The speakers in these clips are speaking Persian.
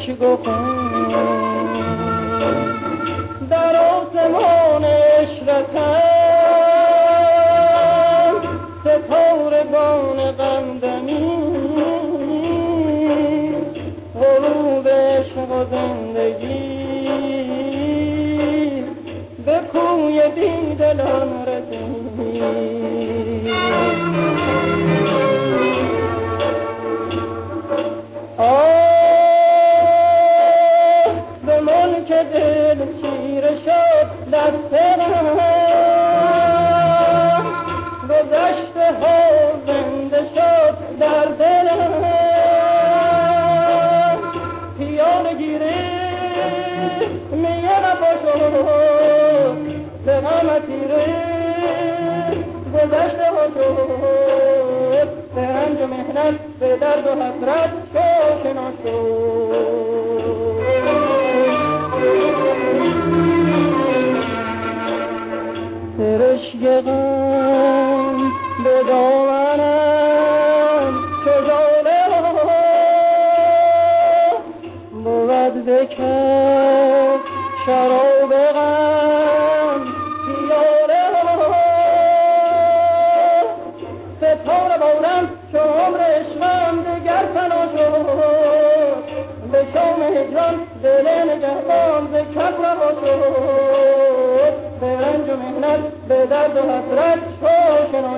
اشک و خون در آسمان عشرتم ستارگان غمدمی غروب عشق و زندگی به کوی بیدلان رسید. به ملک دل شیره شد دستم گذشته ها زنده شد در دلم پیانه گیره میه نباشد به غم تیره گذشته ها شد به رنج و محنت به درد و حسرت شاکنا شد. سرشک غم به دامنم چو ژاله بود بکف شراب غم پیاله ستاره بودم چو عمر عشقم دگر فنا شد به شام هجران دل نگهبان ز کف رها شد به رنج و محنت به درد و حسرت آشنا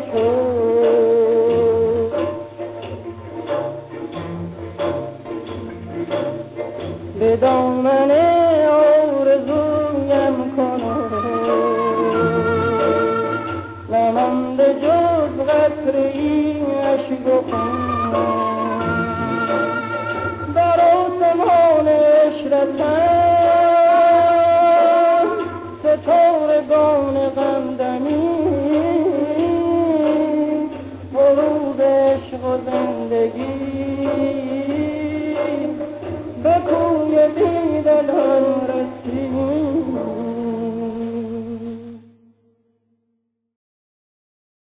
شد. به دامن آرزویم کنم نمانده جز قطره‌ای اشک و خون در آسمان عشرتم ستارگان غمدمی غروب عشق و زندگی